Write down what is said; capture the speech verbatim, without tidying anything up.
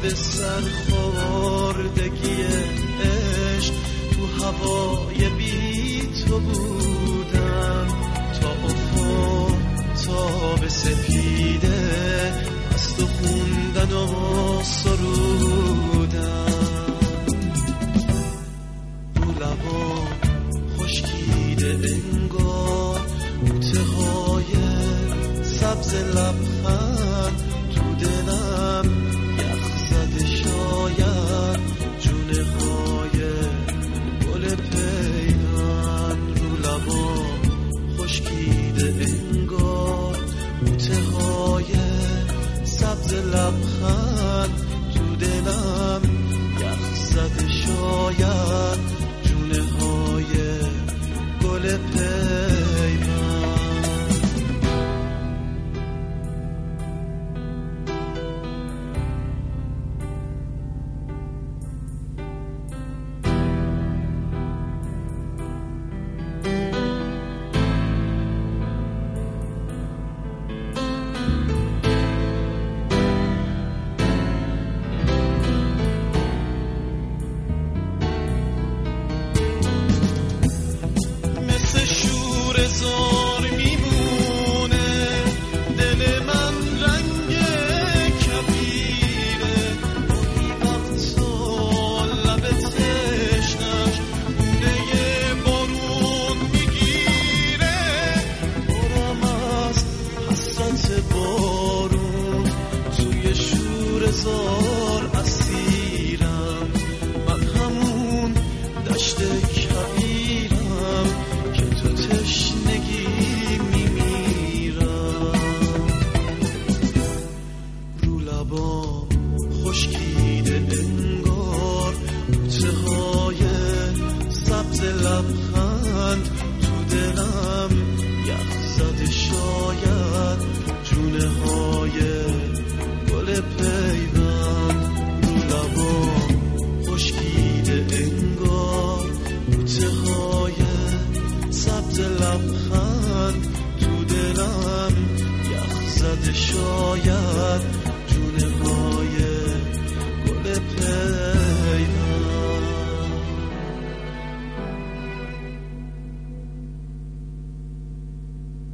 به سرخوردگی عشق تو هوای بی تو بودم، تا افق تا به سپیده از تو خوندن و سرودم. رو لبا خشکیده انگار بوته های سبز لبخند، تو دلم یخ زده شاید جونه های گل پیوند. رو لبا خشکیده انگار بوته های سبز لبخند، تو دلم یخ زده شاید جونه های گل پیوند. لبخند تو دلم یخ زده شاید جونه های گل پیوند. رو لبام خشکیده انگار بوته های سبز لبخند، تو دلم یخ زده شاید